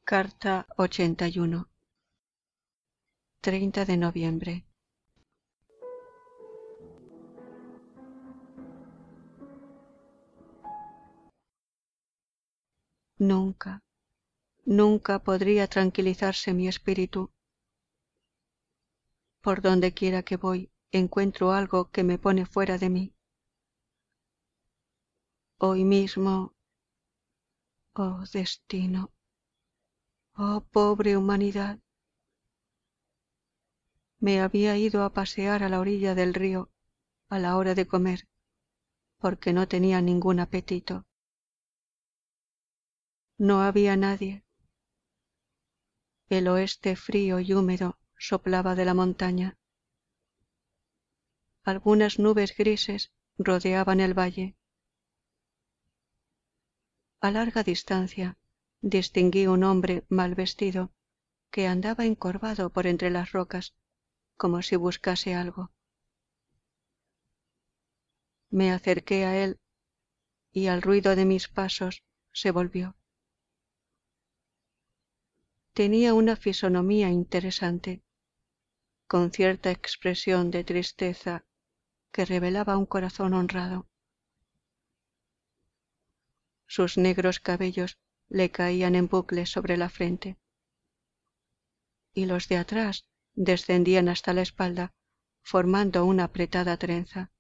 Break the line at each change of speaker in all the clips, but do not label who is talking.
Carta 81. 30 de noviembre. Nunca, nunca podría tranquilizarse mi espíritu. Por donde quiera que voy, encuentro algo que me pone fuera de mí. Hoy mismo, oh destino, oh pobre humanidad, me había ido a pasear a la orilla del río a la hora de comer, porque no tenía ningún apetito. No había nadie. El oeste frío y húmedo soplaba de la montaña. Algunas nubes grises rodeaban el valle. A larga distancia distinguí un hombre mal vestido que andaba encorvado por entre las rocas, como si buscase algo. Me acerqué a él y al ruido de mis pasos se volvió. Tenía una fisonomía interesante, con cierta expresión de tristeza que revelaba un corazón honrado. Sus negros cabellos le caían en bucles sobre la frente, y los de atrás descendían hasta la espalda, formando una apretada trenza.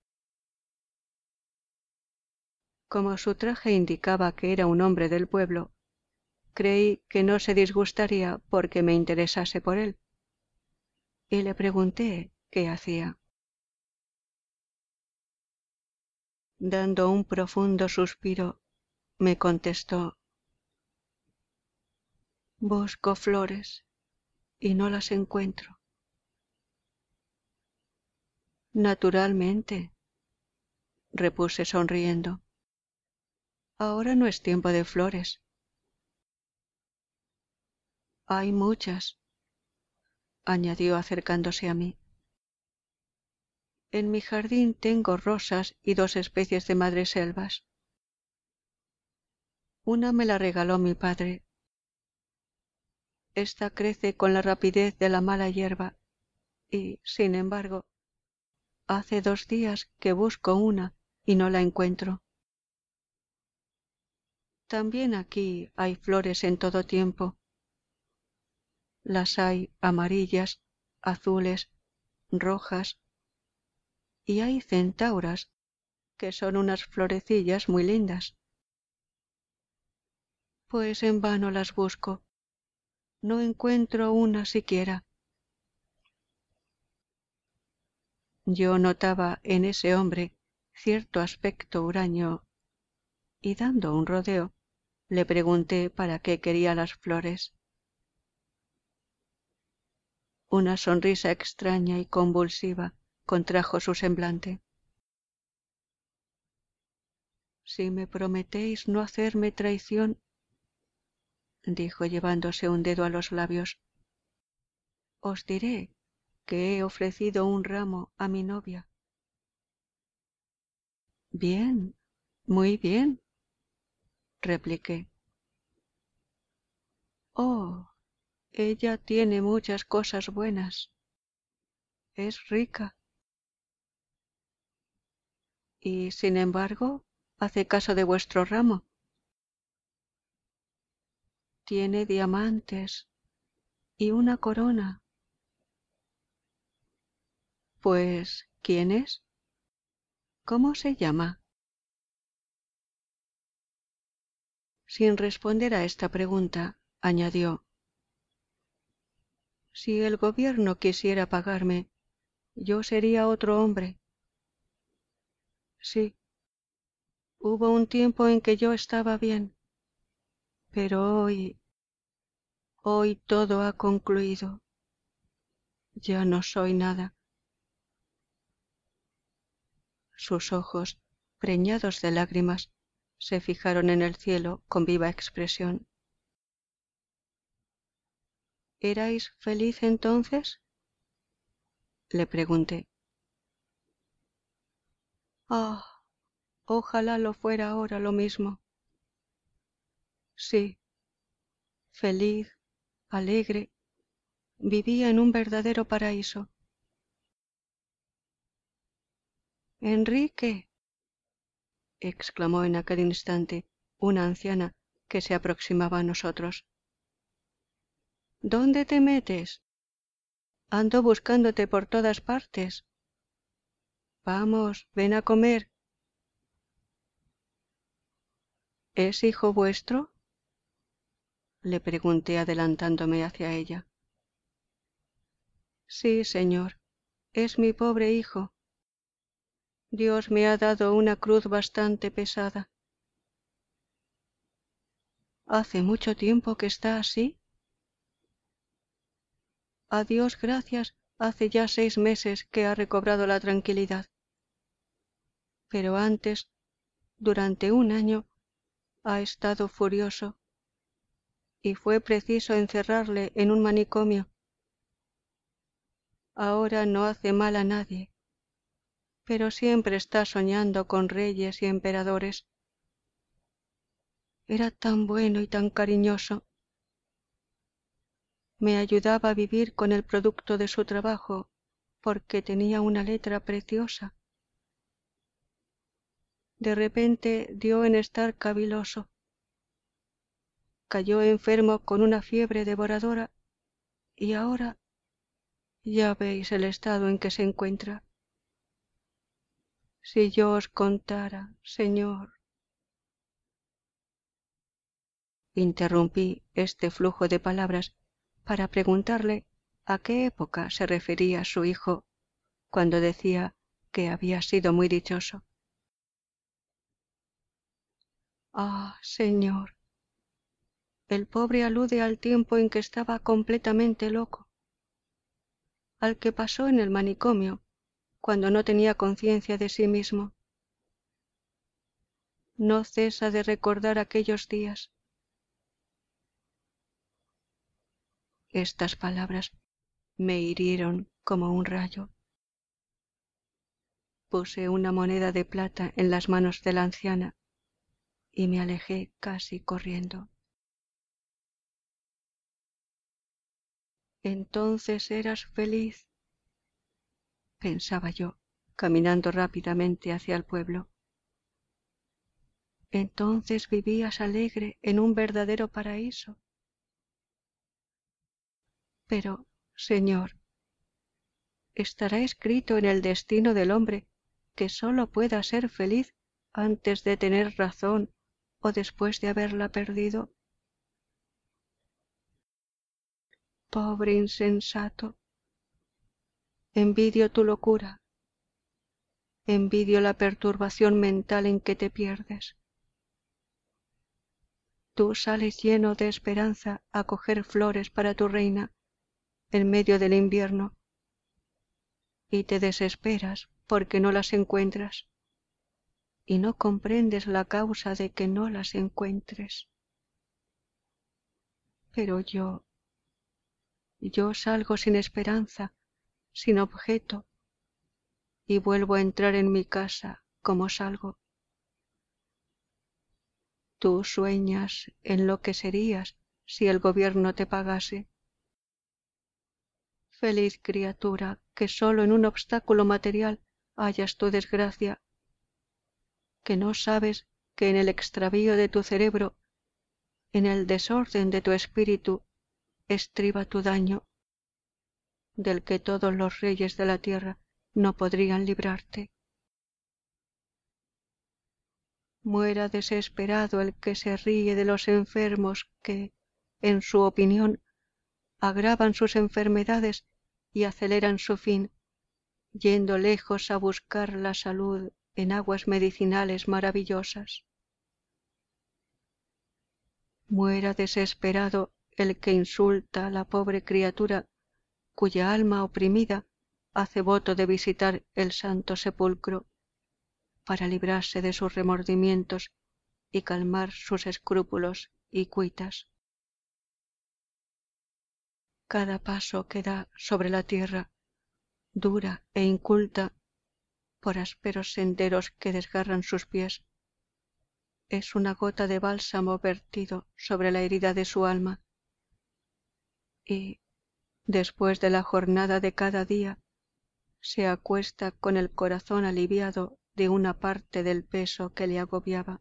Como su traje indicaba que era un hombre del pueblo, creí que no se disgustaría porque me interesase por él, y le pregunté qué hacía. Dando un profundo suspiro, me contestó: busco flores y no las encuentro. Naturalmente, repuse sonriendo. Ahora no es tiempo de flores. Hay muchas, añadió acercándose a mí. En mi jardín tengo rosas y 2 especies de madreselvas. Una me la regaló mi padre. Esta crece con la rapidez de la mala hierba y, sin embargo, hace 2 días que busco una y no la encuentro. También aquí hay flores en todo tiempo. Las hay amarillas, azules, rojas, y hay centauras, que son unas florecillas muy lindas. Pues en vano las busco. No encuentro una siquiera. Yo notaba en ese hombre cierto aspecto huraño, y dando un rodeo, le pregunté para qué quería las flores. Una sonrisa extraña y convulsiva contrajo su semblante. Si me prometéis no hacerme traición, dijo llevándose un dedo a los labios, os diré que he ofrecido un ramo a mi novia. Bien, muy bien, repliqué. Oh, ella tiene muchas cosas buenas. Es rica. Y, sin embargo, hace caso de vuestro ramo. Tiene diamantes y una corona. Pues, ¿quién es? ¿Cómo se llama? Sin responder a esta pregunta, añadió: si el gobierno quisiera pagarme, yo sería otro hombre. Sí, hubo un tiempo en que yo estaba bien, pero hoy todo ha concluido. Ya no soy nada. Sus ojos, preñados de lágrimas, se fijaron en el cielo con viva expresión. ¿Erais feliz entonces?, le pregunté. Ah, ojalá lo fuera ahora lo mismo. Sí, feliz alegre, vivía en un verdadero paraíso. —¡Enrique! —exclamó en aquel instante una anciana que se aproximaba a nosotros. —¿Dónde te metes? Ando buscándote por todas partes. Vamos, ven a comer. —¿Es hijo vuestro? —le pregunté adelantándome hacia ella. —Sí, señor, es mi pobre hijo. Dios me ha dado una cruz bastante pesada. ¿Hace mucho tiempo que está así? A Dios gracias, hace ya 6 meses que ha recobrado la tranquilidad. Pero antes, durante 1 año, ha estado furioso, y fue preciso encerrarle en un manicomio. Ahora no hace mal a nadie, pero siempre está soñando con reyes y emperadores. Era tan bueno y tan cariñoso. Me ayudaba a vivir con el producto de su trabajo, porque tenía una letra preciosa. De repente dio en estar caviloso. Cayó enfermo con una fiebre devoradora y ahora ya veis el estado en que se encuentra. Si yo os contara, señor. Interrumpí este flujo de palabras para preguntarle a qué época se refería su hijo cuando decía que había sido muy dichoso. Ah, señor, el pobre alude al tiempo en que estaba completamente loco, al que pasó en el manicomio cuando no tenía conciencia de sí mismo. No cesa de recordar aquellos días. Estas palabras me hirieron como un rayo. Puse una moneda de plata en las manos de la anciana y me alejé casi corriendo. Entonces eras feliz, pensaba yo, caminando rápidamente hacia el pueblo. Entonces vivías alegre en un verdadero paraíso. Pero, Señor, ¿estará escrito en el destino del hombre que sólo pueda ser feliz antes de tener razón o después de haberla perdido? Pobre insensato, envidio tu locura, envidio la perturbación mental en que te pierdes. Tú sales lleno de esperanza a coger flores para tu reina en medio del invierno y te desesperas porque no las encuentras y no comprendes la causa de que no las encuentres. Pero yo salgo sin esperanza, sin objeto, y vuelvo a entrar en mi casa como salgo. Tú sueñas en lo que serías si el gobierno te pagase. Feliz criatura, que solo en un obstáculo material hallas tu desgracia, que no sabes que en el extravío de tu cerebro, en el desorden de tu espíritu, estriba tu daño, del que todos los reyes de la tierra no podrían librarte. Muera desesperado el que se ríe de los enfermos que, en su opinión, agravan sus enfermedades y aceleran su fin, yendo lejos a buscar la salud en aguas medicinales maravillosas. Muera desesperado el que insulta a la pobre criatura cuya alma oprimida hace voto de visitar el santo sepulcro para librarse de sus remordimientos y calmar sus escrúpulos y cuitas. Cada paso que da sobre la tierra, dura e inculta, por ásperos senderos que desgarran sus pies, es una gota de bálsamo vertido sobre la herida de su alma. y, después de la jornada de cada día, se acuesta con el corazón aliviado de una parte del peso que le agobiaba.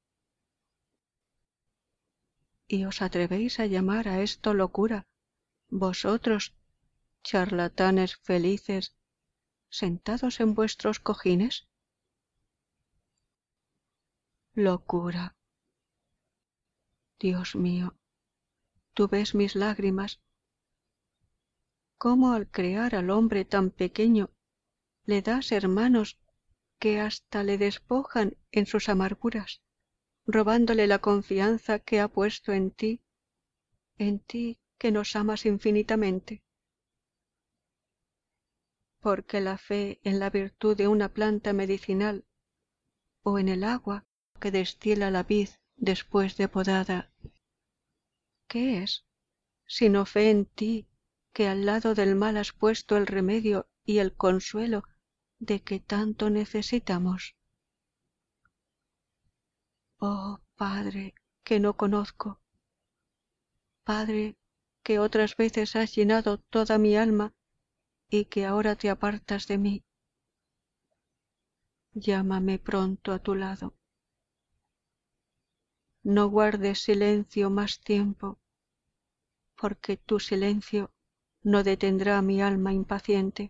¿Y os atrevéis a llamar a esto locura, vosotros, charlatanes felices, sentados en vuestros cojines? Locura. Dios mío, tú ves mis lágrimas. ¿Cómo al crear al hombre tan pequeño le das hermanos que hasta le despojan en sus amarguras, robándole la confianza que ha puesto en ti que nos amas infinitamente? Porque la fe en la virtud de una planta medicinal o en el agua que destila la vid después de podada, ¿qué es sino fe en ti, que al lado del mal has puesto el remedio y el consuelo de que tanto necesitamos? Oh Padre, que no conozco, Padre, que otras veces has llenado toda mi alma y que ahora te apartas de mí, llámame pronto a tu lado. No guardes silencio más tiempo, porque tu silencio no detendrá mi alma impaciente.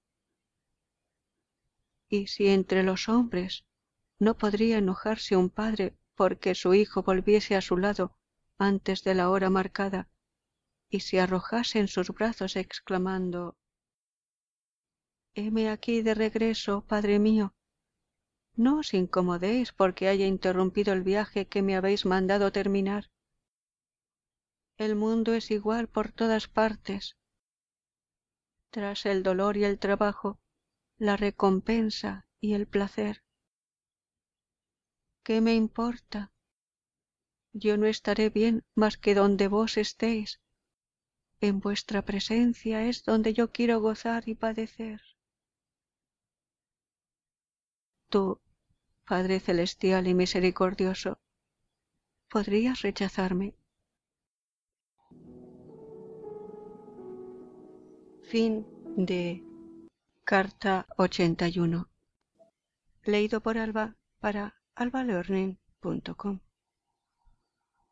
Y si entre los hombres no podría enojarse un padre porque su hijo volviese a su lado antes de la hora marcada, y se arrojase en sus brazos exclamando: «Heme aquí de regreso, Padre mío», no os incomodéis porque haya interrumpido el viaje que me habéis mandado terminar. El mundo es igual por todas partes. Tras el dolor y el trabajo, la recompensa y el placer. ¿Qué me importa? Yo no estaré bien más que donde vos estéis. En vuestra presencia es donde yo quiero gozar y padecer. Tú, Padre celestial y misericordioso, ¿podrías rechazarme? Fin de Carta 81. Leído por Alba para albalearning.com.